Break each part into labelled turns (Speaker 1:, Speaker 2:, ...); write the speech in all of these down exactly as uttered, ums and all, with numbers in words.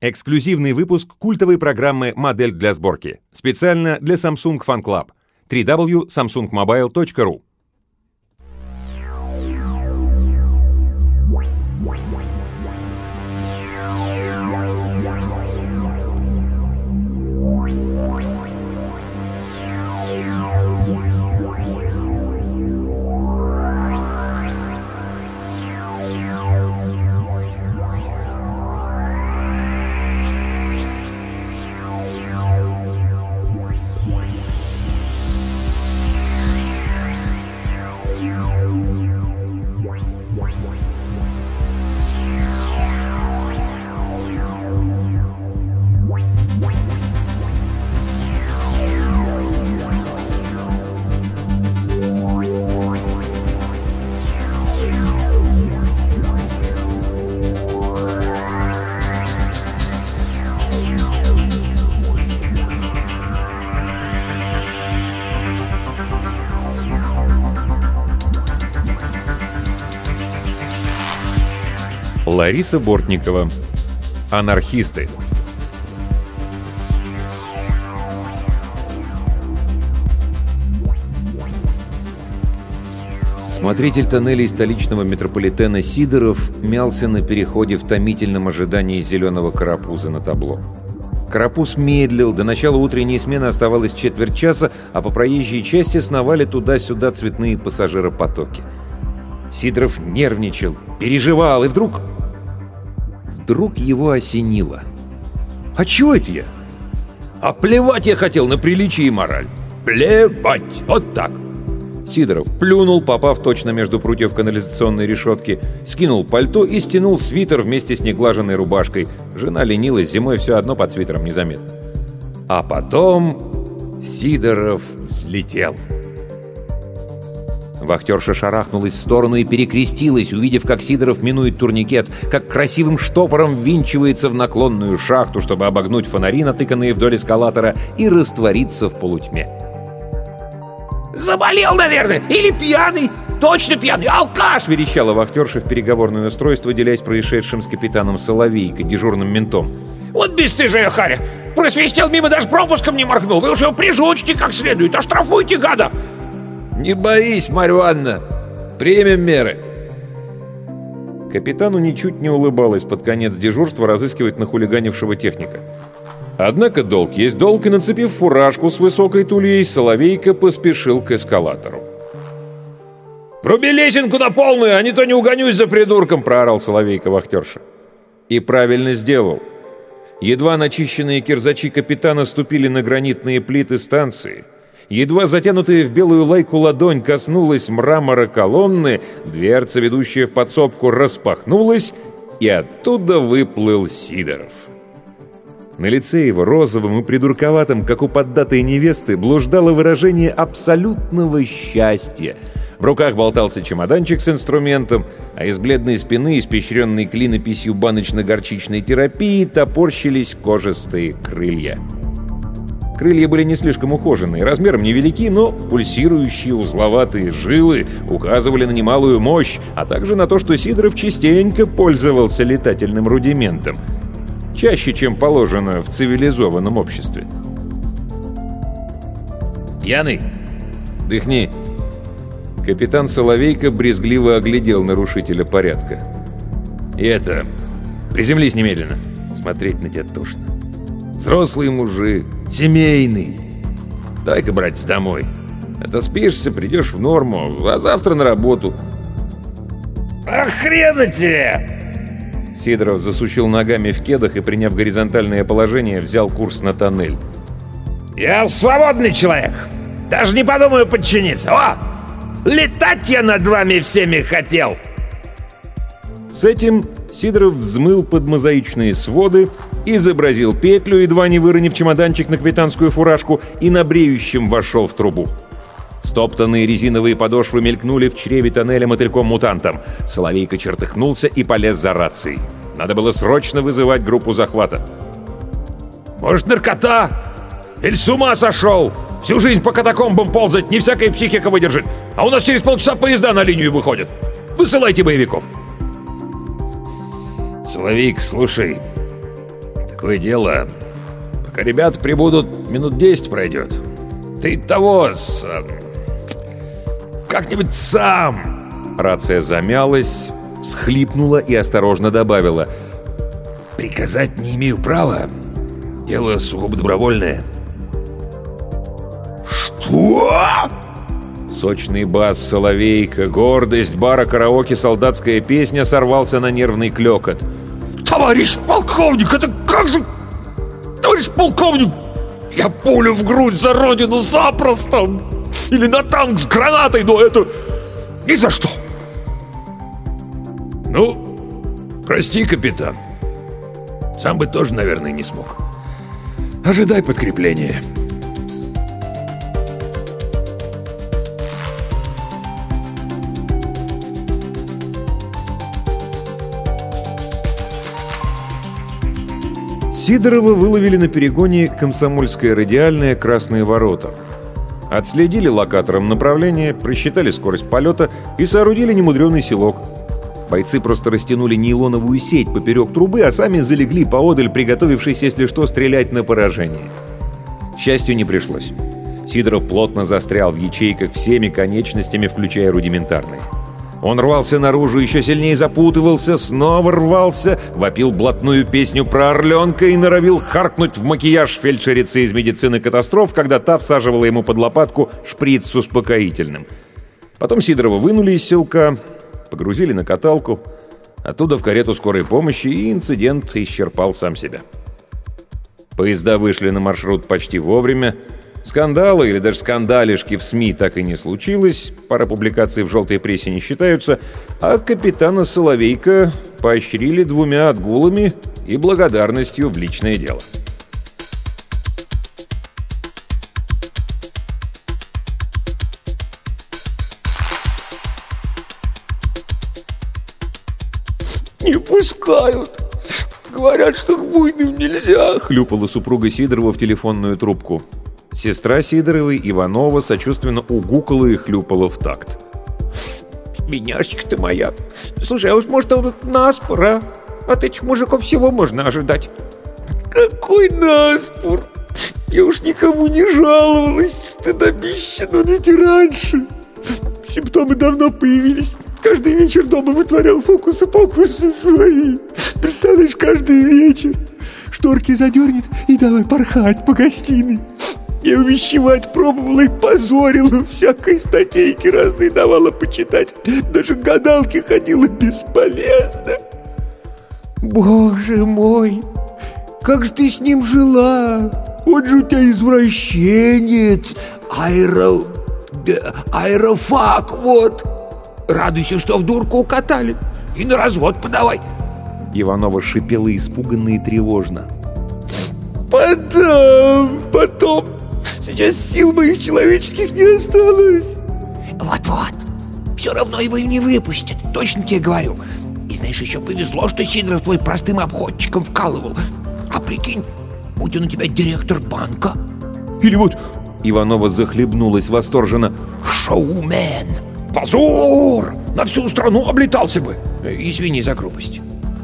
Speaker 1: Эксклюзивный выпуск культовой программы «Модель для сборки». Специально для Samsung Fan Club. дабл ю дабл ю дабл ю точка samsung mobile точка ру. Лариса Бортникова. Анархисты. Смотритель тоннелей столичного метрополитена Сидоров мялся на переходе в томительном ожидании зеленого карапуза на табло. Карапуз медлил, до начала утренней смены оставалось четверть часа, а по проезжей части сновали туда-сюда цветные пассажиропотоки. Сидоров нервничал, переживал, и вдруг... Вдруг его осенило. «А чего это я? А плевать я хотел на приличие и мораль. Плевать! Вот так!» Сидоров плюнул, попав точно между прутьев канализационной решетки, скинул пальто и стянул свитер вместе с неглаженной рубашкой. Жена ленилась, зимой все одно под свитером незаметно. А потом Сидоров взлетел. Вахтерша шарахнулась в сторону и перекрестилась, увидев, как Сидоров минует турникет, как красивым штопором ввинчивается в наклонную шахту, чтобы обогнуть фонари, натыканные вдоль эскалатора, и раствориться в полутьме.
Speaker 2: «Заболел, наверное, или пьяный, точно пьяный, алкаш!» —
Speaker 1: верещала вахтерша в переговорное устройство, делясь происшедшим с капитаном Соловейко, дежурным ментом.
Speaker 2: «Вот бесстыжая харя! Просвистел мимо, даже пропуском не моргнул! Вы уж его прижучите как следует, оштрафуйте, гада!»
Speaker 3: «Не боись, Марья Ивановна, примем меры!»
Speaker 1: Капитану ничуть не улыбалось под конец дежурства разыскивать нахулиганившего техника. Однако долг есть долг, и, нацепив фуражку с высокой тульей, Соловейко поспешил к эскалатору.
Speaker 3: «Вруби лесенку на полную, а не то не угонюсь за придурком!» — проорал Соловейко вахтерша.
Speaker 1: И правильно сделал. Едва начищенные кирзачи капитана ступили на гранитные плиты станции, едва затянутая в белую лайку ладонь коснулась мрамора колонны, дверца, ведущая в подсобку, распахнулась, и оттуда выплыл Сидоров. На лице его, розовым и придурковатым, как у поддатой невесты, блуждало выражение абсолютного счастья. В руках болтался чемоданчик с инструментом, а из бледной спины, испещренной клинописью баночно-горчичной терапии, топорщились кожистые крылья. Крылья были не слишком ухоженные, размером невелики, но пульсирующие узловатые жилы указывали на немалую мощь, а также на то, что Сидоров частенько пользовался летательным рудиментом. Чаще, чем положено в цивилизованном обществе.
Speaker 3: «Пьяный? Дыхни!»
Speaker 1: Капитан Соловейко брезгливо оглядел нарушителя порядка.
Speaker 3: «И это... приземлись немедленно. Смотреть на тебя тошно. Взрослый мужик, семейный. Дай-ка, братец, домой. Отоспишься, придешь в норму, а завтра на работу».
Speaker 2: «А хрена тебе!»
Speaker 1: Сидоров засучил ногами в кедах и, приняв горизонтальное положение, взял курс на тоннель.
Speaker 2: «Я свободный человек. Даже не подумаю подчиниться. О! Летать я над вами всеми хотел!»
Speaker 1: С этим Сидоров взмыл под мозаичные своды, изобразил петлю, едва не выронив чемоданчик на капитанскую фуражку, и на бреющем вошел в трубу. Стоптанные резиновые подошвы мелькнули в чреве тоннеля мотыльком-мутантом. Соловейко чертыхнулся и полез за рацией. Надо было срочно вызывать группу захвата.
Speaker 2: «Может, наркота? Или с ума сошел? Всю жизнь по катакомбам ползать не всякая психика выдержит. А у нас через полчаса поезда на линию выходят. Высылайте боевиков!»
Speaker 3: «Соловейко, слушай,
Speaker 2: Такое дело. Пока ребята прибудут, минут десять пройдет. Ты того с... как-нибудь сам.
Speaker 1: Рация замялась, всхлипнула и осторожно добавила:
Speaker 2: приказать не имею права. Дело сугубо добровольное. Что?
Speaker 1: Сочный бас соловейка, гордость бара караоке, солдатская песня сорвался на нервный клёкот.
Speaker 2: Товарищ полковник, это как же... Товарищ полковник, я пулю в грудь за родину запросто. Или на танк с гранатой, но это... ни за что. Ну, прости, капитан. Сам бы тоже, наверное, не смог. Ожидай подкрепления.
Speaker 1: Сидорова выловили на перегоне Комсомольская радиальная, Красные ворота. Отследили локатором направление, просчитали скорость полета и соорудили немудреный селок. Бойцы просто растянули нейлоновую сеть поперек трубы, а сами залегли поодаль, приготовившись, если что, стрелять на поражение. К счастью, не пришлось. Сидоров плотно застрял в ячейках всеми конечностями, включая рудиментарные. Он рвался наружу, еще сильнее запутывался, снова рвался, вопил блатную песню про орленка и норовил харкнуть в макияж фельдшерицы из медицины катастроф, когда та всаживала ему под лопатку шприц с успокоительным. Потом Сидорова вынули из селка, погрузили на каталку, оттуда в карету скорой помощи, и инцидент исчерпал сам себя. Поезда вышли на маршрут почти вовремя. Скандала или даже скандалишки в СМИ так и не случилось, пара публикаций в желтой прессе не считаются, а капитана Соловейка поощрили двумя отгулами и благодарностью в личное дело.
Speaker 2: «Не пускают! Говорят, что к буйным нельзя!» —
Speaker 1: хлюпала супруга Сидорова в телефонную трубку. Сестра Сидоровой, Иванова, сочувственно угукала и хлюпала в такт.
Speaker 4: «Бедняжечка ты моя! Слушай, а уж может, он наспор, а? От этих мужиков всего можно ожидать».
Speaker 2: «Какой наспор! Я уж никому не жаловалась, стыдобище, но ведь и раньше. Симптомы давно появились. Каждый вечер дома вытворял фокусы-покусы свои. Представляешь, каждый вечер. Шторки задернет и давай порхать по гостиной. Я увещевать пробовала и позорила, всякой статейки разные давала почитать. Даже к гадалке ходила, бесполезно».
Speaker 4: «Боже мой, как же ты с ним жила?
Speaker 2: Он же у тебя извращенец, аэро... аэрофак, вот. Радуйся, что в дурку укатали, и на развод подавай».
Speaker 1: Иванова шипела испуганно и тревожно.
Speaker 2: «Потом, потом. Сейчас сил моих человеческих не осталось».
Speaker 4: «Вот-вот, все равно его и не выпустят, точно тебе говорю. И знаешь, еще повезло, что Сидоров твой простым обходчиком вкалывал. А прикинь, будь он у тебя директор банка».
Speaker 2: Или вот...
Speaker 1: Иванова захлебнулась восторженно.
Speaker 2: «Шоумен! Позор! На всю страну облетался бы! Извини за грубость».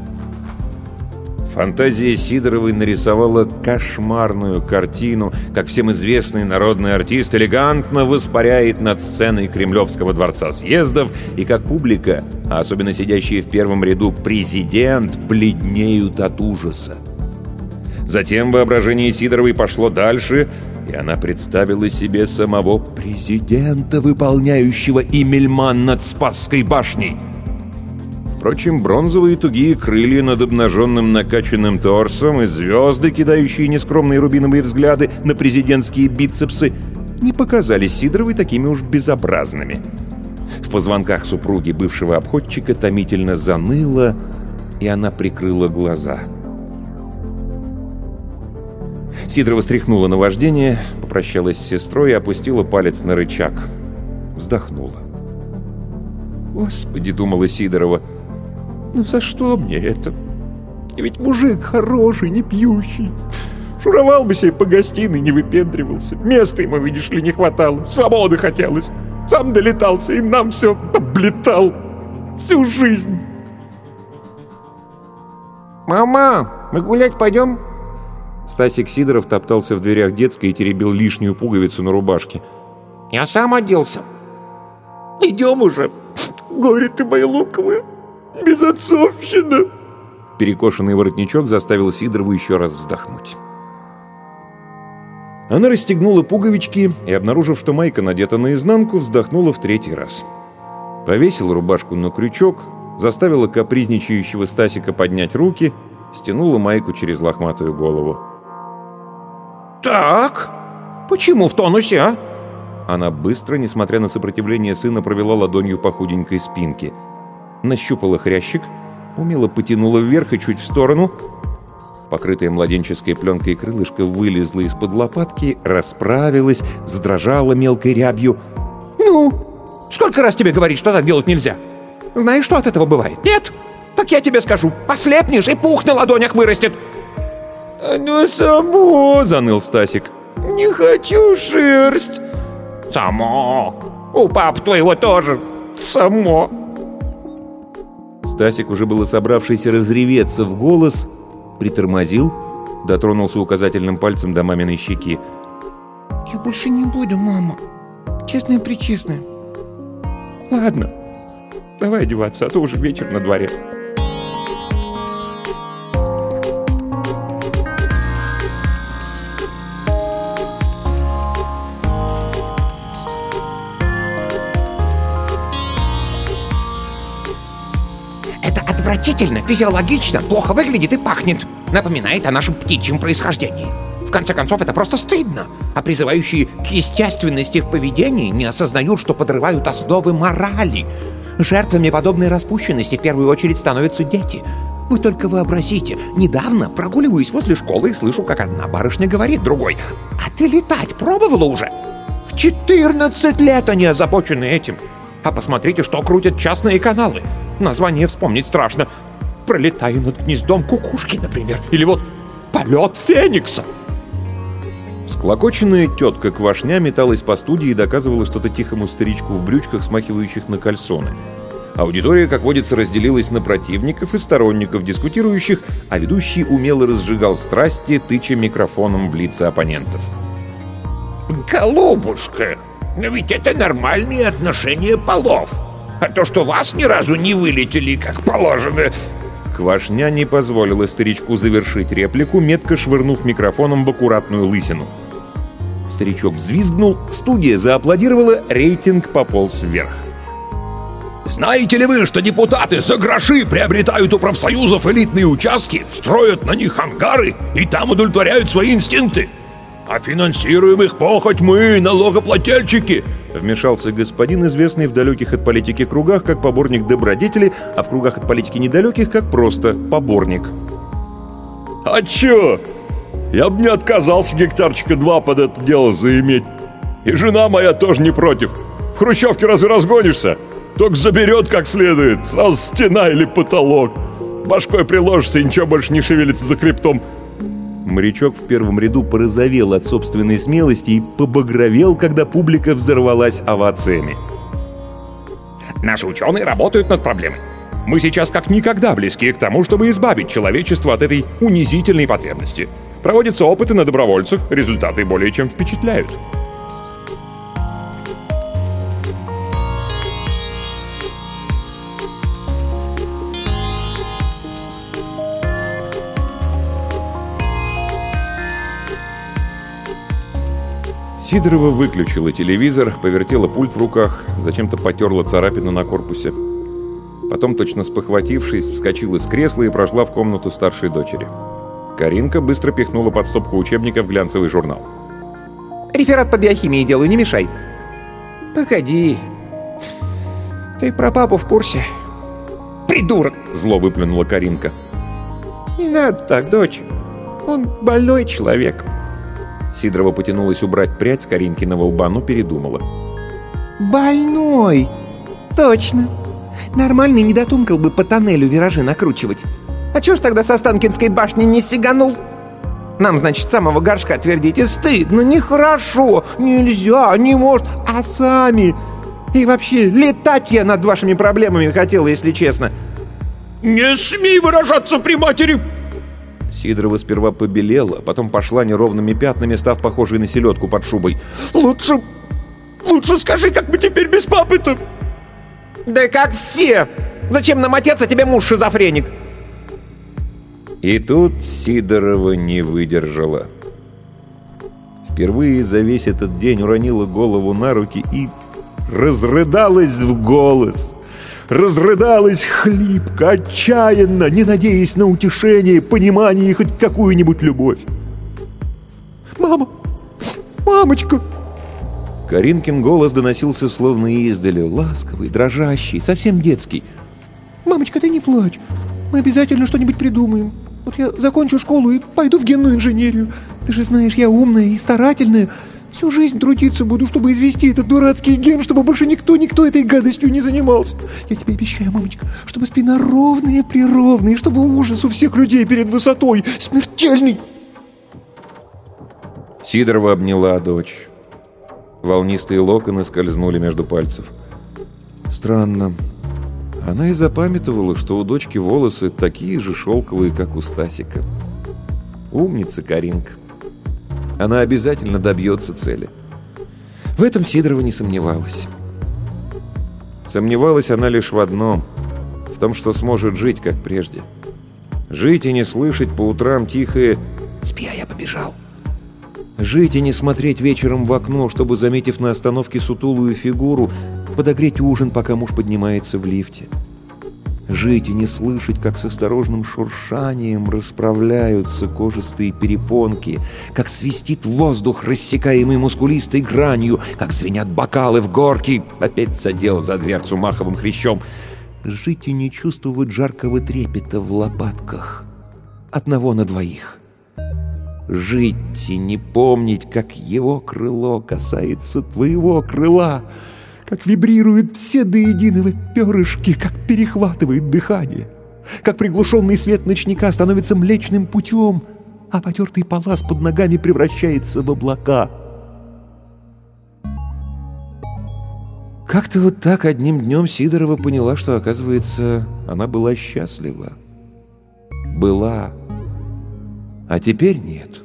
Speaker 1: Фантазия Сидоровой нарисовала кошмарную картину, как всем известный народный артист элегантно воспаряет над сценой Кремлевского дворца съездов, и как публика, а особенно сидящие в первом ряду президент, бледнеют от ужаса. Затем воображение Сидоровой пошло дальше, и она представила себе самого президента, выполняющего Имельман над Спасской башней. Впрочем, бронзовые тугие крылья над обнаженным накачанным торсом и звезды, кидающие нескромные рубиновые взгляды на президентские бицепсы, не показались Сидоровой такими уж безобразными. В позвонках супруги бывшего обходчика томительно заныло, и она прикрыла глаза. Сидорова стряхнула наваждение, попрощалась с сестрой и опустила палец на рычаг. Вздохнула. «Господи», — думала Сидорова, — «ну за что мне это? Я ведь мужик хороший, не пьющий. Шуровал бы себе по гостиной, не выпендривался. Места ему, видишь ли, не хватало. Свободы хотелось. Сам долетался и нам все облетал. Всю жизнь».
Speaker 4: «Мама, мы гулять пойдем?
Speaker 1: Стасик Сидоров топтался в дверях детской и теребил лишнюю пуговицу на рубашке.
Speaker 4: «Я сам оделся».
Speaker 2: «Идем уже, горе ты моя луковая, безотцовщина!»
Speaker 1: Перекошенный воротничок заставил Сидорову еще раз вздохнуть. Она расстегнула пуговички и, обнаружив, что майка надета наизнанку, вздохнула в третий раз. Повесила рубашку на крючок, заставила капризничающего Стасика поднять руки, стянула майку через лохматую голову.
Speaker 4: «Так, почему в тонусе, а?»
Speaker 1: Она быстро, несмотря на сопротивление сына, провела ладонью по худенькой спинке. Нащупала хрящик, умело потянула вверх и чуть в сторону. Покрытая младенческой пленкой крылышко вылезла из-под лопатки, расправилась, задрожала мелкой рябью.
Speaker 4: «Ну, сколько раз тебе говорить, что так делать нельзя? Знаешь, что от этого бывает? Нет? Так я тебе скажу, ослепнешь, и пух на ладонях вырастет».
Speaker 2: «Оно само!» — заныл Стасик. «Не хочу шерсть!»
Speaker 4: «Само! У пап твоего тоже само!»
Speaker 1: Стасик, уже было собравшийся разреветься в голос, притормозил, дотронулся указательным пальцем до маминой щеки.
Speaker 2: «Я больше не буду, мама. Честное-пречестное».
Speaker 1: «Ладно, давай одеваться, а то уже вечер на дворе».
Speaker 4: Отвратительно, физиологично, плохо выглядит и пахнет. Напоминает о нашем птичьем происхождении. В конце концов, это просто стыдно. А призывающие к естественности в поведении не осознают, что подрывают основы морали. Жертвами подобной распущенности в первую очередь становятся дети. Вы только вообразите, недавно прогуливаюсь возле школы и слышу, как одна барышня говорит другой: «А ты летать пробовала уже?» В четырнадцать лет они озабочены этим. А посмотрите, что крутят частные каналы. Название вспомнить страшно. «Пролетаю над гнездом кукушки», например. Или вот «Полет феникса».
Speaker 1: Всклокоченная тетка Квашня металась по студии и доказывала что-то тихому старичку в брючках, смахивающих на кальсоны. Аудитория, как водится, разделилась на противников и сторонников дискутирующих, а ведущий умело разжигал страсти, тыча микрофоном в лица оппонентов.
Speaker 4: «Голубушка, но ведь это нормальные отношения полов. А то, что вас ни разу не вылетели, как положено...»
Speaker 1: Квашня не позволила старичку завершить реплику, метко швырнув микрофоном в аккуратную лысину. Старичок взвизгнул, студия зааплодировала, рейтинг пополз вверх.
Speaker 3: Знаете ли вы, что депутаты за гроши приобретают у профсоюзов элитные участки, строят на них ангары и там удовлетворяют свои инстинкты? А финансируем их похоть мы, налогоплательщики!» Вмешался господин, известный в далеких от политики кругах как поборник добродетели, а в кругах от политики недалеких как просто поборник.
Speaker 2: «А чё? Я бы не отказался гектарчика два под это дело заиметь. И жена моя тоже не против. В хрущевке разве разгонишься? Только заберет как следует, сразу стена или потолок. Башкой приложишься и ничего больше не шевелится за хребтом».
Speaker 1: Морячок в первом ряду порозовел от собственной смелости и побагровел, когда публика взорвалась овациями.
Speaker 3: Наши ученые работают над проблемой. Мы сейчас как никогда близки к тому, чтобы избавить человечество от этой унизительной потребности. Проводятся опыты на добровольцах, результаты более чем впечатляют.
Speaker 1: Сидорова выключила телевизор, повертела пульт в руках, зачем-то потерла царапину на корпусе. Потом, точно спохватившись, вскочила с кресла и прошла в комнату старшей дочери. Каринка быстро пихнула под стопку учебников глянцевый журнал.
Speaker 4: «Реферат по биохимии делаю, не мешай». «Погоди. Ты про папу в курсе?» «Придурок!» —
Speaker 1: зло выплюнула Каринка.
Speaker 4: «Не надо так, дочь. Он больной человек».
Speaker 1: Сидорова потянулась убрать прядь с Каринкиного лба, но передумала.
Speaker 4: «Больной! Точно! Нормальный не дотумкал бы по тоннелю виражи накручивать. А чё ж тогда со Останкинской башни не сиганул? Нам, значит, с самого горшка твердите: стыдно, нехорошо, нельзя, не может, а сами... И вообще, летать я над вашими проблемами хотел, если честно».
Speaker 2: «Не смей выражаться при матери!»
Speaker 1: Сидорова сперва побелела, потом пошла неровными пятнами, став похожей на селедку под шубой.
Speaker 2: Лучше... Лучше скажи, как мы теперь без папы-то?
Speaker 5: Да как все! Зачем нам отец, а тебе муж шизофреник?
Speaker 1: И тут Сидорова не выдержала. Впервые за весь этот день уронила голову на руки и разрыдалась в голос. Разрыдалась хлипко, отчаянно, не надеясь на утешение, понимание и хоть какую-нибудь любовь.
Speaker 2: «Мама! Мамочка!»
Speaker 1: Каринкин голос доносился словно издали, ласковый, дрожащий, совсем детский.
Speaker 2: «Мамочка, ты не плачь. Мы обязательно что-нибудь придумаем. Вот я закончу школу и пойду в генную инженерию. Ты же знаешь, я умная и старательная. Всю жизнь трудиться буду, чтобы извести этот дурацкий ген, чтобы больше никто-никто этой гадостью не занимался. Я тебе обещаю, мамочка, чтобы спина ровная-прировная, и чтобы ужас у всех людей перед высотой смертельный».
Speaker 1: Сидорова обняла дочь. Волнистые локоны скользнули между пальцев. Странно. Она и запамятовала, что у дочки волосы такие же шелковые, как у Стасика. Умница Каринка. Она обязательно добьется цели. В этом Сидорова не сомневалась. Сомневалась она лишь в одном. В том, что сможет жить, как прежде. Жить и не слышать по утрам тихое «Спи, а я побежал». Жить и не смотреть вечером в окно, чтобы, заметив на остановке сутулую фигуру, подогреть ужин, пока муж поднимается в лифте. Жить и не слышать, как с осторожным шуршанием расправляются кожистые перепонки, как свистит воздух, рассекаемый мускулистой гранью, как звенят бокалы в горке, опять задел за дверцу маховым хрящом. Жить и не чувствовать жаркого трепета в лопатках. Одного на двоих. Жить и не помнить, как его крыло касается твоего крыла, как вибрируют все до единого перышки, как перехватывает дыхание, как приглушенный свет ночника становится Млечным Путем, а потертый палас под ногами превращается в облака. Как-то вот так одним днем Сидорова поняла, что, оказывается, она была счастлива. Была. А теперь нет.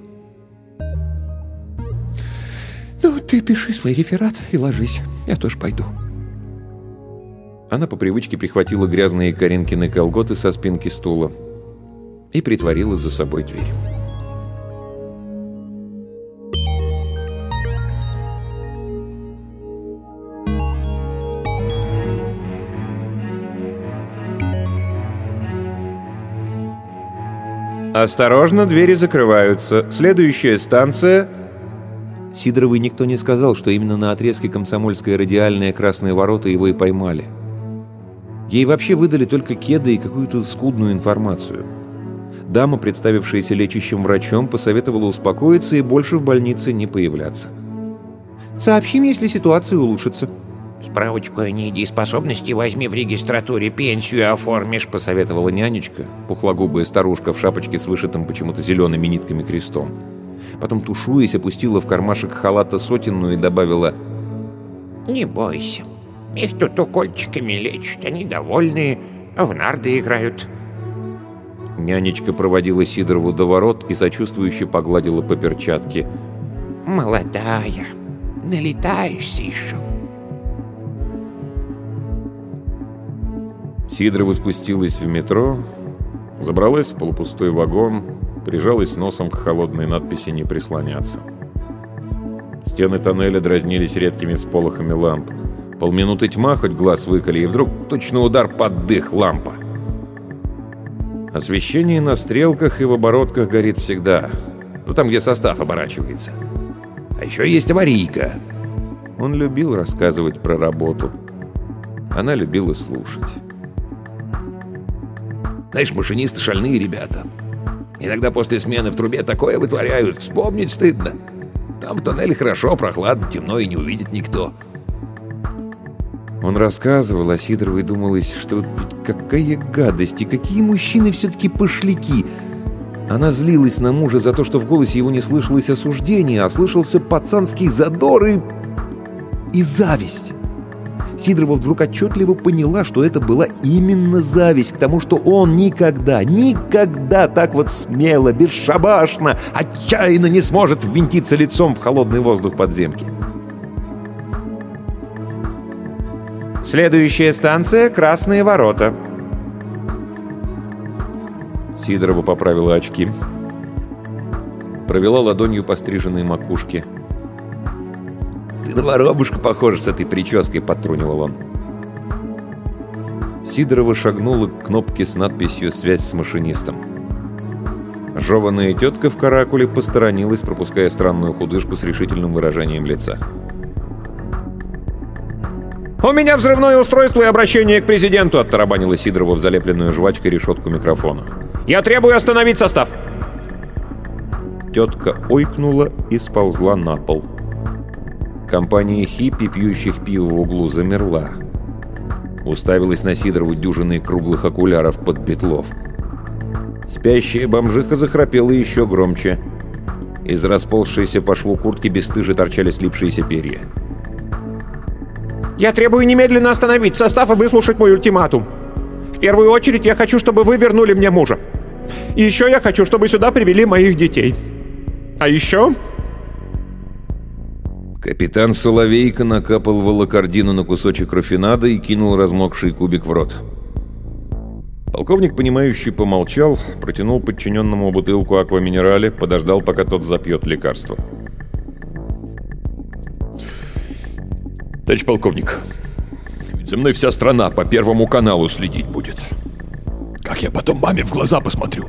Speaker 2: «Ну, ты пиши свой реферат и ложись. Я тоже пойду».
Speaker 1: Она по привычке прихватила грязные Каринкины колготы со спинки стула и притворила за собой дверь. «Осторожно, двери закрываются. Следующая станция...» Сидоровой никто не сказал, что именно на отрезке Комсомольская радиальная Красные ворота его и поймали. Ей вообще выдали только кеды и какую-то скудную информацию. Дама, представившаяся лечащим врачом, посоветовала успокоиться и больше в больнице не появляться. «Сообщим, если ситуация улучшится».
Speaker 4: «Справочку о недееспособности возьми в регистратуре, пенсию оформишь», —
Speaker 1: посоветовала нянечка, пухлогубая старушка в шапочке с вышитым почему-то зелеными нитками крестом. Потом, тушуясь, опустила в кармашек халата сотенную и добавила:
Speaker 4: «Не бойся, их тут укольчиками лечат, они довольные, а в нарды играют».
Speaker 1: Нянечка проводила Сидорову до ворот и сочувствующе погладила по перчатке.
Speaker 4: «Молодая, налетаешься еще».
Speaker 1: Сидорова спустилась в метро, забралась в полупустой вагон, прижалась носом к холодной надписи «Не прислоняться». Стены тоннеля дразнились редкими всполохами ламп. Полминуты тьма, хоть глаз выколи, и вдруг точно удар под дых лампа. Освещение на стрелках и в оборотках горит всегда. Ну, там, где состав оборачивается. А еще есть аварийка. Он любил рассказывать про работу. Она любила слушать.
Speaker 3: Знаешь, машинисты шальные ребята. Иногда после смены в трубе такое вытворяют, вспомнить стыдно. Там в тоннеле хорошо, прохладно, темно и не увидит никто.
Speaker 1: Он рассказывал, а Сидоровой думалось, что ведь какая гадость, и какие мужчины все-таки пошляки. Она злилась на мужа за то, что в голосе его не слышалось осуждения, а слышался пацанский задор и... и зависть.
Speaker 6: Сидорова вдруг отчетливо поняла, что это была именно зависть к тому, что он никогда, никогда так вот смело, бесшабашно, отчаянно не сможет ввинтиться лицом в холодный воздух подземки.
Speaker 5: Следующая станция — Красные ворота.
Speaker 1: Сидорова поправила очки, провела ладонью по стриженной макушке.
Speaker 6: «Ты на воробушку похож с этой прической», — подтрунивал он.
Speaker 1: Сидорова шагнула к кнопке с надписью «Связь с машинистом». Жеваная тетка в каракуле посторонилась, пропуская странную худышку с решительным выражением лица.
Speaker 5: «У меня взрывное устройство и обращение к президенту», —
Speaker 1: оттарабанила Сидорова в залепленную жвачкой решетку микрофона.
Speaker 5: «Я требую остановить состав».
Speaker 1: Тетка ойкнула и сползла на пол. Компания хиппи, пьющих пиво в углу, замерла. Уставилась на Сидорову дюжиной круглых окуляров под бетлов. Спящая бомжиха захрапела еще громче. Из расползшейся по шву куртки бесстыже торчали слипшиеся перья.
Speaker 5: «Я требую немедленно остановить состав и выслушать мой ультиматум. В первую очередь я хочу, чтобы вы вернули мне мужа. И еще я хочу, чтобы сюда привели моих детей. А еще...»
Speaker 1: Капитан Соловейко накапал волокордину на кусочек рафинада и кинул размокший кубик в рот. Полковник, понимающий, помолчал, протянул подчиненному бутылку акваминерале, подождал, пока тот запьет лекарство.
Speaker 3: «Товарищ полковник, ведь за мной вся страна по Первому каналу следить будет. Как я потом маме в глаза посмотрю?»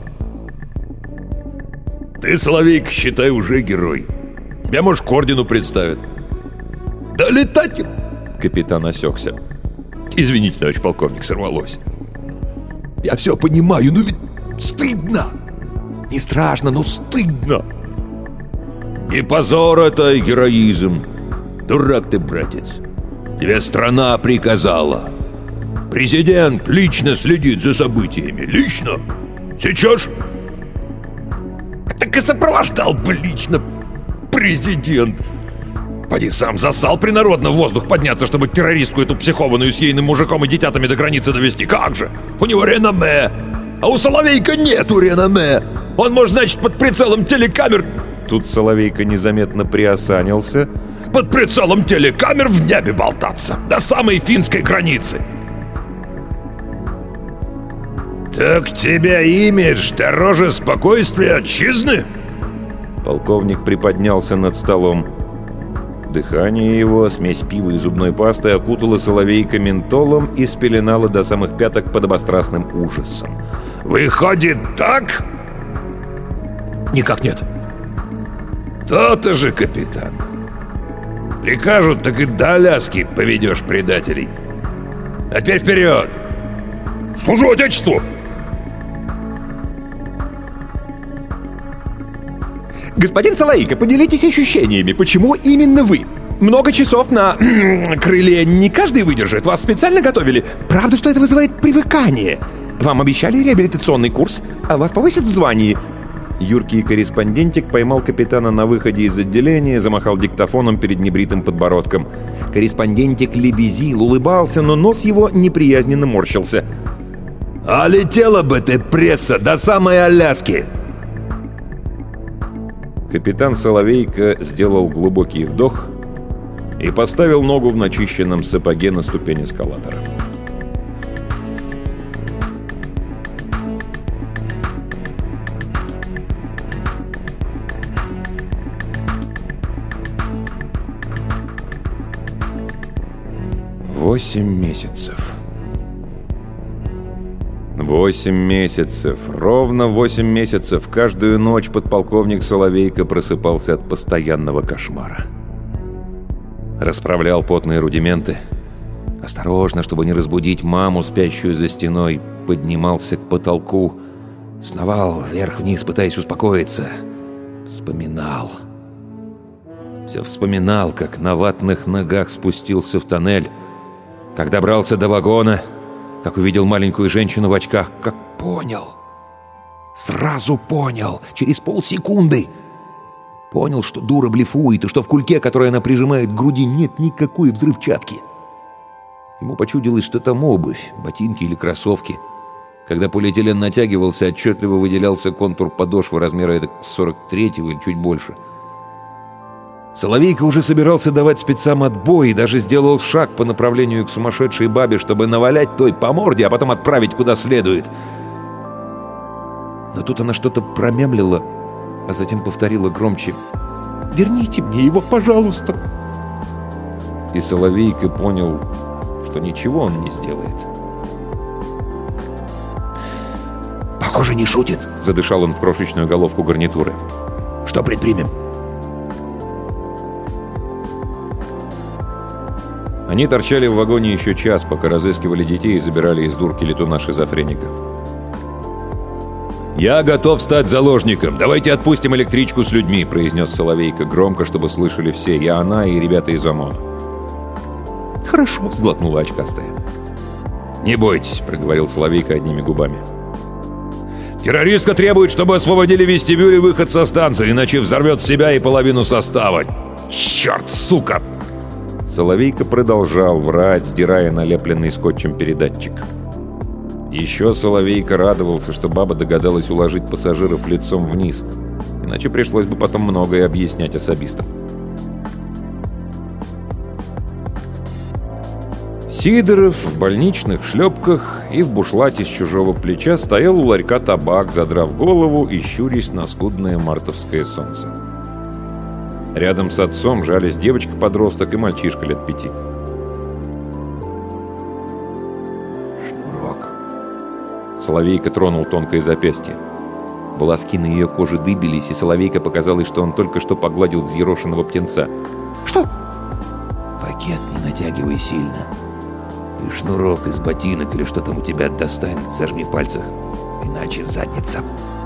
Speaker 3: «Ты, Соловейко, считай, уже герой. Тебя, может, к ордену представят». «Да летать!» — капитан осекся. «Извините, товарищ полковник, сорвалось. Я все понимаю, но ведь стыдно. Не страшно, но стыдно». «Не позор это, а героизм. Дурак ты, братец. Тебе страна приказала. Президент лично следит за событиями. Лично. Сейчас. Так и сопровождал бы лично президент. Поди сам засал принародно в воздух подняться, чтобы террористку эту психованную с ейным мужиком и детятами до границы довести. Как же? У него реноме. А у Соловейка нету реноме. Он, может, значит, под прицелом телекамер...
Speaker 1: Тут Соловейко незаметно приосанился.
Speaker 3: Под прицелом телекамер в небе болтаться. До самой финской границы. Так тебя имидж дороже спокойствия отчизны?
Speaker 1: Полковник приподнялся над столом. Дыхание его, смесь пива и зубной пасты, окутало Соловейко ментолом и спеленало до самых пяток подобострастным ужасом.
Speaker 3: «Выходит, так?» «Никак нет». «То-то же, капитан. Прикажут, так и до Аляски поведешь предателей. А теперь вперед! Служу Отечеству!»
Speaker 5: «Господин Соловейко, поделитесь ощущениями. Почему именно вы? Много часов на крыле не каждый выдержит. Вас специально готовили. Правда, что это вызывает привыкание? Вам обещали реабилитационный курс, а вас повысят в звании?»
Speaker 1: Юркий корреспондентик поймал капитана на выходе из отделения, замахал диктофоном перед небритым подбородком. Корреспондентик лебезил, улыбался, но нос его неприязненно морщился.
Speaker 3: «А летела бы ты, пресса, до самой Аляски!»
Speaker 1: Капитан Соловейко сделал глубокий вдох и поставил ногу в начищенном сапоге на ступень эскалатора. Восемь месяцев. Восемь месяцев. Ровно восемь месяцев. Каждую ночь подполковник Соловейко просыпался от постоянного кошмара. Расправлял потные рудименты. Осторожно, чтобы не разбудить маму, спящую за стеной, поднимался к потолку. Сновал вверх-вниз, пытаясь успокоиться. Вспоминал. Все вспоминал, как на ватных ногах спустился в тоннель, как добрался до вагона, как увидел маленькую женщину в очках, как понял. Сразу понял, через полсекунды. Понял, что дура блефует, и что в кульке, который она прижимает к груди, нет никакой взрывчатки.
Speaker 6: Ему почудилось, что там обувь, ботинки или кроссовки. Когда полиэтилен натягивался, отчетливо выделялся контур подошвы размера эдак сорок третьего или чуть больше. Соловейка уже собирался давать спецам отбой и даже сделал шаг по направлению к сумасшедшей бабе, чтобы навалять той по морде, а потом отправить куда следует. Но тут она что-то промямлила, а затем повторила громче: «Верните мне его, пожалуйста!» И Соловейка понял, что ничего он не сделает.
Speaker 4: «Похоже, не шутит», —
Speaker 6: задышал он в крошечную головку гарнитуры.
Speaker 4: «Что предпримем?»
Speaker 1: Они торчали в вагоне еще час, пока разыскивали детей и забирали из дурки летуна-шизофреника. «Я готов стать заложником. Давайте отпустим электричку с людьми», — произнес Соловейка громко, чтобы слышали все, и она, и ребята из ОМОНа.
Speaker 6: «Хорошо», — сглотнула очкастая.
Speaker 1: «Не бойтесь», — проговорил Соловейка одними губами. «Террористка требует, чтобы освободили вестибюль и выход со станции, иначе взорвет себя и половину состава. Черт, сука!» Соловейка продолжал врать, сдирая налепленный скотчем передатчик. Еще Соловейка радовался, что баба догадалась уложить пассажиров лицом вниз, иначе пришлось бы потом многое объяснять особистам. Сидоров в больничных шлепках и в бушлате с чужого плеча стоял у ларька табак, задрав голову и щурясь на скудное мартовское солнце. Рядом с отцом жались девочка-подросток и мальчишка лет пяти.
Speaker 6: «Шнурок». Соловейка тронул тонкое запястье. Волоски на ее коже дыбились, и Соловейка показалось, что он только что погладил взъерошенного птенца.
Speaker 4: «Что?»
Speaker 6: «Пакет не натягивай сильно. И шнурок из ботинок или что там у тебя достань, зажми в пальцах, иначе задница».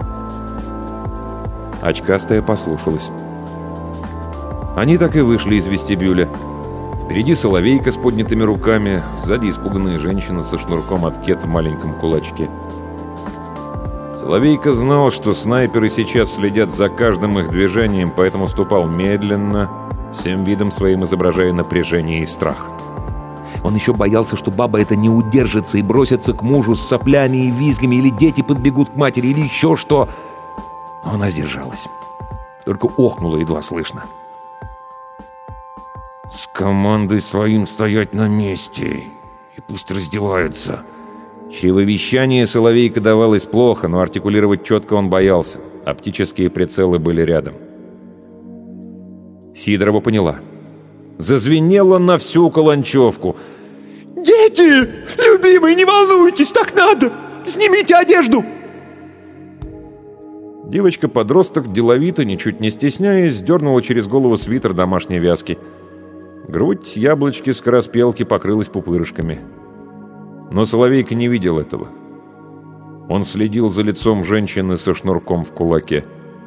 Speaker 6: Очкастая послушалась. Они так и вышли из вестибюля. Впереди Соловейка с поднятыми руками, сзади испуганная женщина со шнурком от кет в маленьком кулачке. Соловейка знал, что снайперы сейчас следят за каждым их движением, поэтому ступал медленно, всем видом своим изображая напряжение и страх. Он еще боялся, что баба эта не удержится и бросится к мужу с соплями и визгами, или дети подбегут к матери, или еще что. Но она сдержалась. Только охнула едва слышно.
Speaker 2: «Скомандуй своим стоять на месте, и пусть раздеваются».
Speaker 1: Чревовещание Соловейка давалось плохо, но артикулировать четко он боялся. Оптические прицелы были рядом. Сидорова поняла. Зазвенело на всю каланчевку.
Speaker 2: «Дети! Любимые, не волнуйтесь, так надо! Снимите одежду!»
Speaker 1: Девочка-подросток деловито, ничуть не стесняясь, сдернула через голову свитер домашней вязки. Грудь яблочки-скороспелки покрылась пупырышками. Но Соловейка не видел этого. Он следил за лицом женщины со шнурком в кулаке.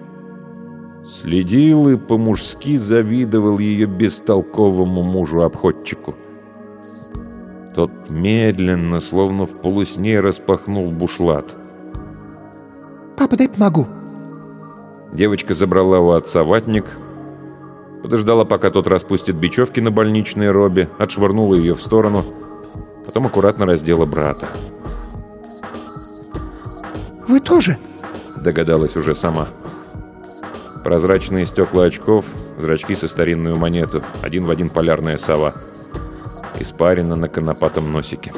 Speaker 1: Следил и по-мужски завидовал ее бестолковому мужу-обходчику. Тот медленно, словно в полусне, распахнул бушлат.
Speaker 4: «Папа, дай помогу».
Speaker 1: Девочка забрала у отца ватник, подождала, пока тот распустит бечевки на больничной робе, отшвырнула ее в сторону, потом аккуратно раздела брата.
Speaker 4: «Вы тоже?»
Speaker 1: — догадалась уже сама. Прозрачные стекла очков, зрачки со старинную монету, один в один полярная сова. Испарина на конопатом носике.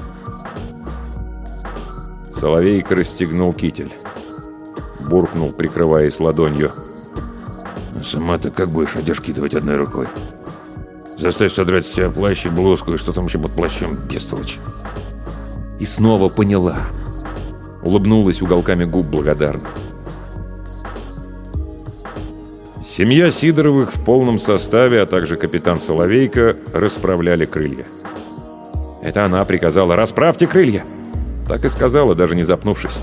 Speaker 1: Соловейка расстегнул китель. Буркнул, прикрываясь ладонью.
Speaker 2: «Сама ты как будешь одежки давать одной рукой? Заставь содрать с себя плащ и блузку, и что там еще под плащом, бестолочь».
Speaker 6: И снова поняла. Улыбнулась уголками губ благодарно.
Speaker 1: Семья Сидоровых в полном составе, а также капитан Соловейка, расправляли крылья. Это она приказала: «Расправьте крылья!» Так и сказала, даже не запнувшись.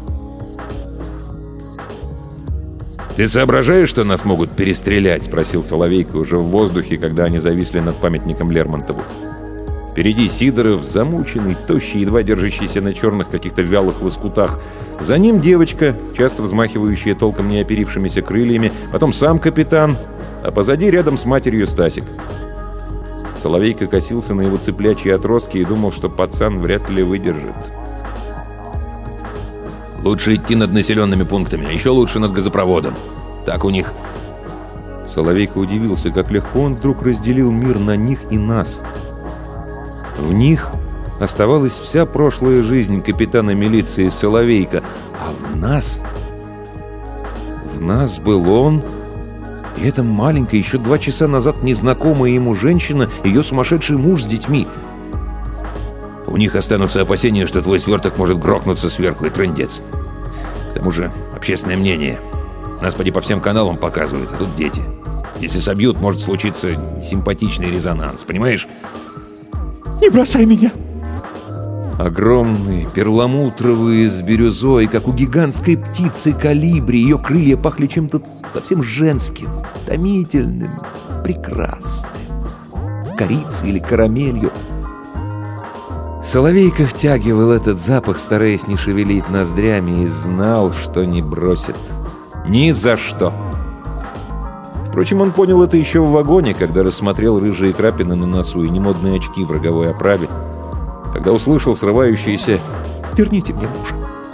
Speaker 2: «Ты соображаешь, что нас могут перестрелять?» —
Speaker 1: спросил Соловейка уже в воздухе, когда они зависли над памятником Лермонтову. Впереди Сидоров, замученный, тощий, едва держащийся на черных каких-то вялых лоскутах. За ним девочка, часто взмахивающая толком не оперившимися крыльями, потом сам капитан, а позади рядом с матерью Стасик. Соловейка косился на его цыплячьи отростки и думал, что пацан вряд ли выдержит.
Speaker 3: Лучше идти над населенными пунктами, а еще лучше над газопроводом. Так у них...
Speaker 1: Соловейка удивился, как легко он вдруг разделил мир на них и нас. В них оставалась вся прошлая жизнь капитана милиции Соловейка, а в нас... В нас был он... И эта маленькая, еще два часа назад незнакомая ему женщина, ее сумасшедший муж с детьми.
Speaker 3: У них останутся опасения, что твой сверток может грохнуться сверху, и трындец. К тому же, общественное мнение. Нас поди по всем каналам показывают, а тут дети. Если собьют, может случиться симпатичный резонанс, понимаешь?
Speaker 2: Не бросай меня!
Speaker 1: Огромные, перламутровые, с бирюзой, как у гигантской птицы колибри. Ее крылья пахли чем-то совсем женским, томительным, прекрасным. Корицей или карамелью. Соловейка втягивал этот запах, стараясь не шевелить ноздрями, и знал, что не бросит. Ни за что. Впрочем, он понял это еще в вагоне, когда рассмотрел рыжие крапины на носу и немодные очки в роговой оправе, когда услышал срывающиеся «Верните мне мужа».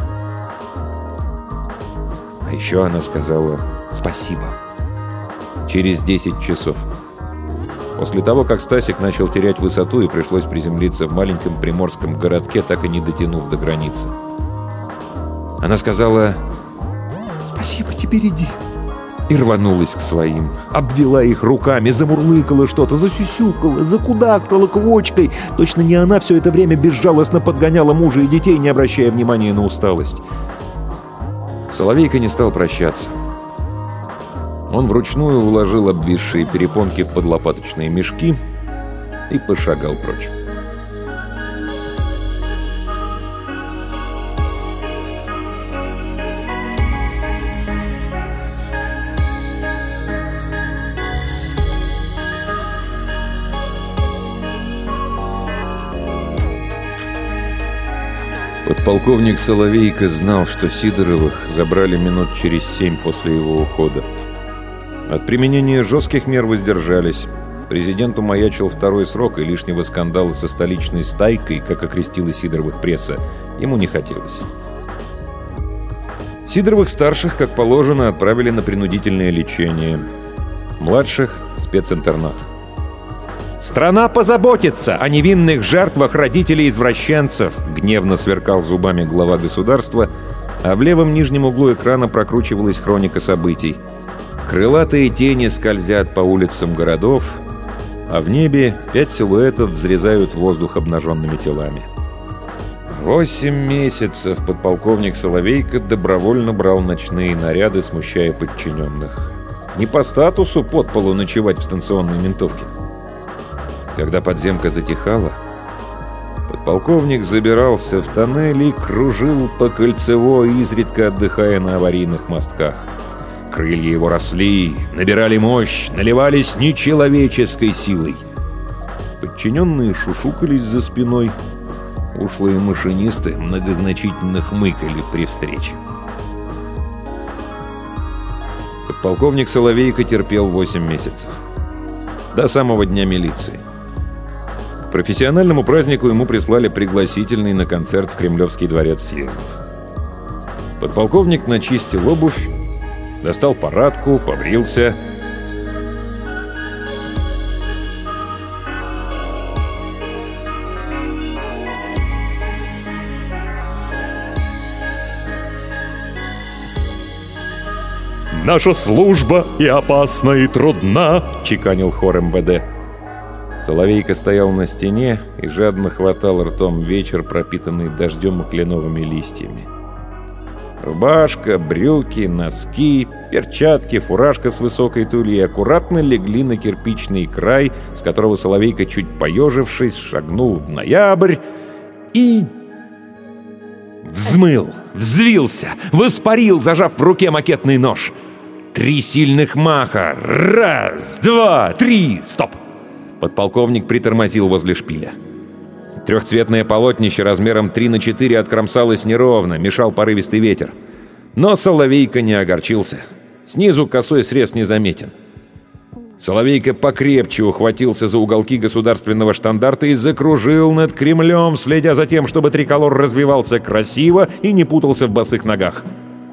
Speaker 1: А еще она сказала «Спасибо». Через десять часов. После того, как Стасик начал терять высоту и пришлось приземлиться в маленьком приморском городке, так и не дотянув до границы. Она сказала «Спасибо, теперь иди». И рванулась к своим, обвела их руками, замурлыкала что-то, засюсюкала, закудахтала квочкой. Точно не она все это время безжалостно подгоняла мужа и детей, не обращая внимания на усталость. Соловейка не стал прощаться. Он вручную уложил обвисшие перепонки в подлопаточные мешки и пошагал прочь. Подполковник Соловейка знал, что Сидоровых забрали минут через семь после его ухода. От применения жестких мер воздержались. Президенту маячил второй срок, и лишнего скандала со столичной стайкой, как окрестила Сидоровых пресса, ему не хотелось. Сидоровых-старших, как положено, отправили на принудительное лечение. Младших — в специнтернат. «Страна позаботится о невинных жертвах родителей-извращенцев», гневно сверкал зубами глава государства, а в левом нижнем углу экрана прокручивалась хроника событий. Крылатые тени скользят по улицам городов, а в небе пять силуэтов взрезают воздух обнаженными телами. Восемь месяцев подполковник Соловейка добровольно брал ночные наряды, смущая подчиненных. Не по статусу подполу ночевать в станционной ментовке. Когда подземка затихала, подполковник забирался в тоннель и кружил по Кольцевой, изредка отдыхая на аварийных мостках. Крылья его росли, набирали мощь, наливались нечеловеческой силой. Подчиненные шушукались за спиной. Ушлые машинисты многозначительно хмыкали при встрече. Подполковник Соловейка терпел восемь месяцев. До самого дня милиции. К профессиональному празднику ему прислали пригласительный на концерт в Кремлевский дворец съездов. Подполковник начистил обувь, достал парадку, побрился.
Speaker 2: «Наша служба и опасна, и трудна», — чеканил хор эм вэ дэ.
Speaker 1: Соловейка стоял на стене и жадно хватал ртом вечер, пропитанный дождем и кленовыми листьями. Рубашка, брюки, носки, перчатки, фуражка с высокой тульей аккуратно легли на кирпичный край, с которого Соловейка, чуть поежившись, шагнул в ноябрь и... взмыл, взвился, воспарил, зажав в руке макетный нож. Три сильных маха. Раз, два, три. Стоп! Подполковник притормозил возле шпиля. Трехцветное полотнище размером три на четыре откромсалось неровно, мешал порывистый ветер. Но Соловейка не огорчился. Снизу косой срез незаметен. Соловейко покрепче ухватился за уголки государственного штандарта и закружил над Кремлем, следя за тем, чтобы триколор развивался красиво и не путался в босых ногах.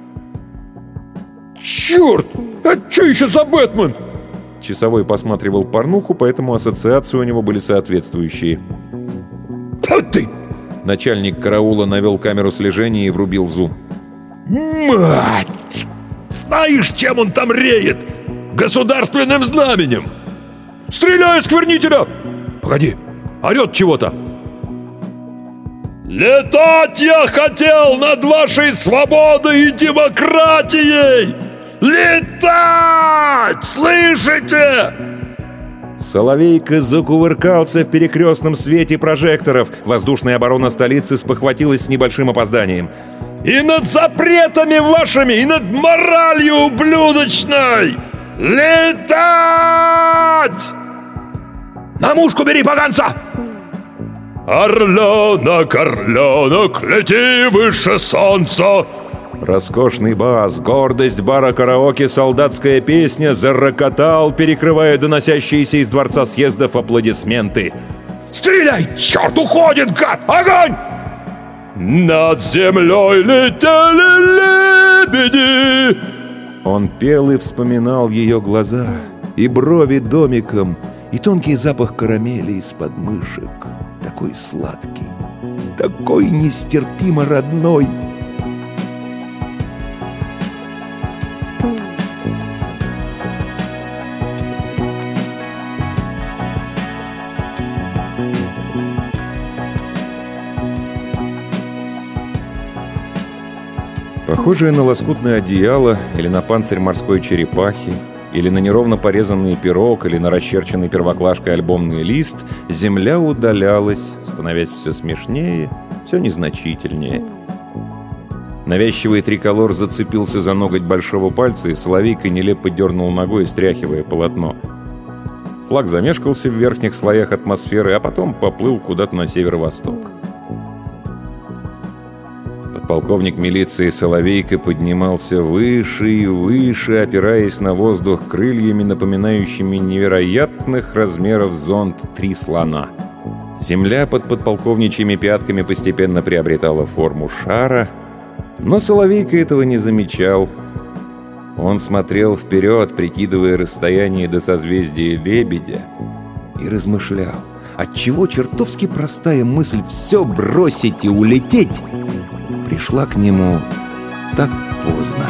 Speaker 2: «Черт! А что еще за Бэтмен?»
Speaker 1: Часовой посматривал порнуху, поэтому ассоциации у него были соответствующие.
Speaker 2: «Да ты!»
Speaker 1: Начальник караула навел камеру слежения и врубил зум.
Speaker 2: «Мать! Знаешь, чем он там реет? Государственным знаменем! Стреляй, осквернителя!»
Speaker 1: «Погоди! Орет чего-то!»
Speaker 2: «Летать я хотел над вашей свободой и демократией! Летать! Слышите?»
Speaker 1: Соловейко закувыркался в перекрестном свете прожекторов. Воздушная оборона столицы спохватилась с небольшим опозданием.
Speaker 2: «И над запретами вашими, и над моралью ублюдочной! Летать! На мушку бери, поганца!» «Орленок, орленок, лети выше солнца!»
Speaker 1: Роскошный бас, гордость бара караоке, солдатская песня зарокотал, перекрывая доносящиеся из дворца съездов аплодисменты.
Speaker 2: «Стреляй, черт, уходит, гад! Огонь!» «Над землей летели лебеди!»
Speaker 1: Он пел и вспоминал ее глаза, и брови домиком, и тонкий запах карамели из подмышек. Такой сладкий, такой нестерпимо родной. Похожее на лоскутное одеяло или на панцирь морской черепахи, или на неровно порезанный пирог, или на расчерченный первоклашкой альбомный лист, земля удалялась, становясь все смешнее, все незначительнее. Навязчивый триколор зацепился за ноготь большого пальца, и Соловейко нелепо дернул ногой, стряхивая полотно. Флаг замешкался в верхних слоях атмосферы, а потом поплыл куда-то на северо-восток. Подполковник милиции Соловейко поднимался выше и выше, опираясь на воздух крыльями, напоминающими невероятных размеров зонт «Три слона». Земля под подполковничьими пятками постепенно приобретала форму шара, но Соловейко этого не замечал. Он смотрел вперед, прикидывая расстояние до созвездия Лебедя, и размышлял, отчего чертовски простая мысль «все бросить и улететь» пришла к нему так поздно.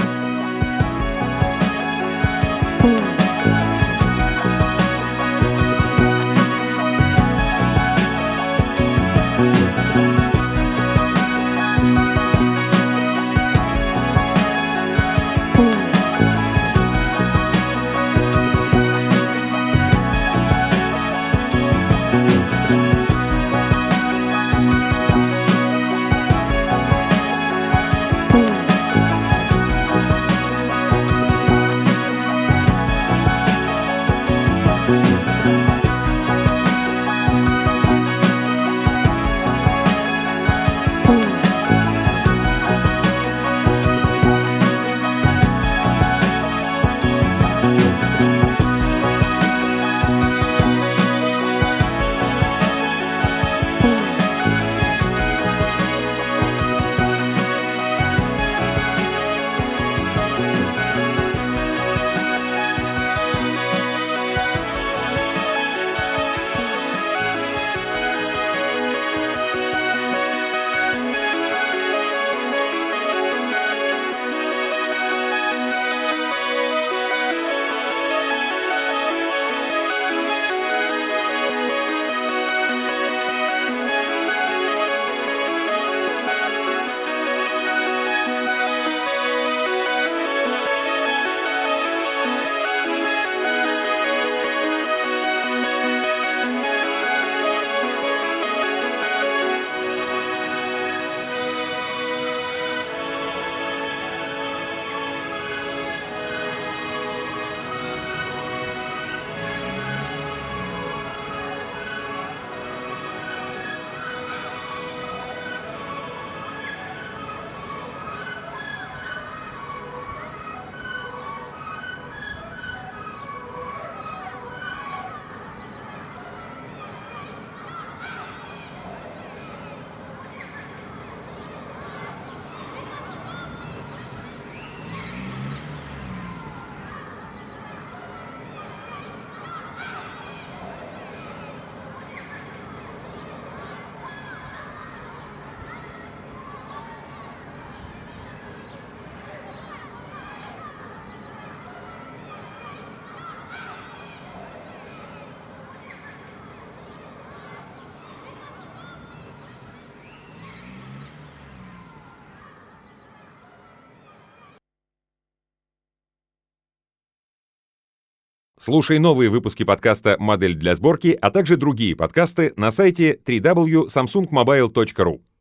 Speaker 5: Слушай новые выпуски подкаста «Модель для сборки», а также другие подкасты на сайте дабл ю дабл ю дабл ю точка самсунг мобайл точка ру.